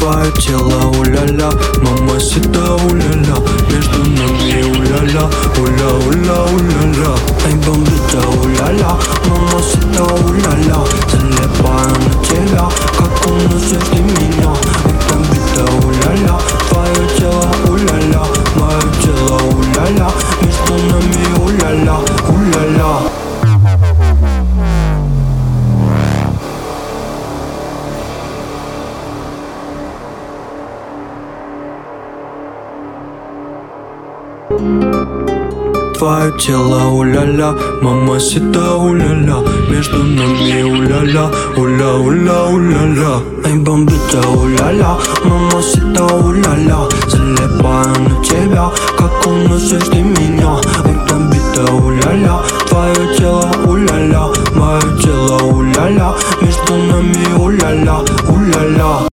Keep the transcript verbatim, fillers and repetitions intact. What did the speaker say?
Твое тело, уля-ля, мамасита, уля-ля. Между нами, уля-ля, уля-уля, уля-ля. Эй, бомбита, уля-ля, мамасита, уля-ля. Залипаю на тебя, как уносишь ты меня. Эй, бомбита, уля-ля, твое тело, уля-ля. Мое тело, уля-ля, между нами, уля-ля, уля-ля. Твое тело, уля-ля, мамасита, уля-ля. Между нами, уля-ля, уля-уля, уля-ля. Эй, бомбита, уля-ля, мамасита, уля-ля. Залипаю на тебя, как уносишь ты меня. Эй, бомбита, уля-ля, твое тело, уля-ля. Мое тело, уля-ля, между нами, уля-ля, уля-ля.